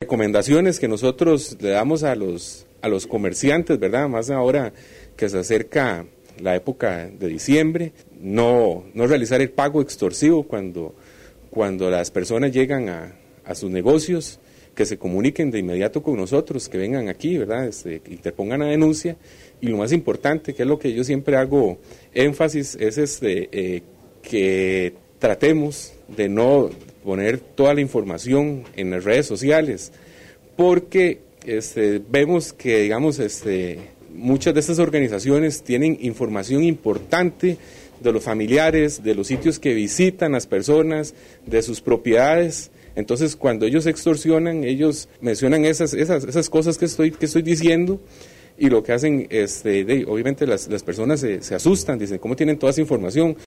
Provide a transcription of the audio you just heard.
recomendaciones que nosotros le damos a los comerciantes, ¿verdad? Más ahora que se acerca la época de diciembre, no realizar el pago extorsivo cuando las personas llegan a sus negocios, que se comuniquen de inmediato con nosotros, que vengan aquí, ¿verdad? Interpongan la denuncia. Y lo más importante, que es lo que yo siempre hago énfasis, es que tratemos de no poner toda la información en las redes sociales, porque vemos que, digamos, muchas de estas organizaciones tienen información importante de los familiares, de los sitios que visitan las personas, de sus propiedades. Entonces, cuando ellos extorsionan, ellos mencionan esas cosas que estoy diciendo, y lo que hacen, obviamente las personas se asustan, dicen, ¿cómo tienen toda esa información?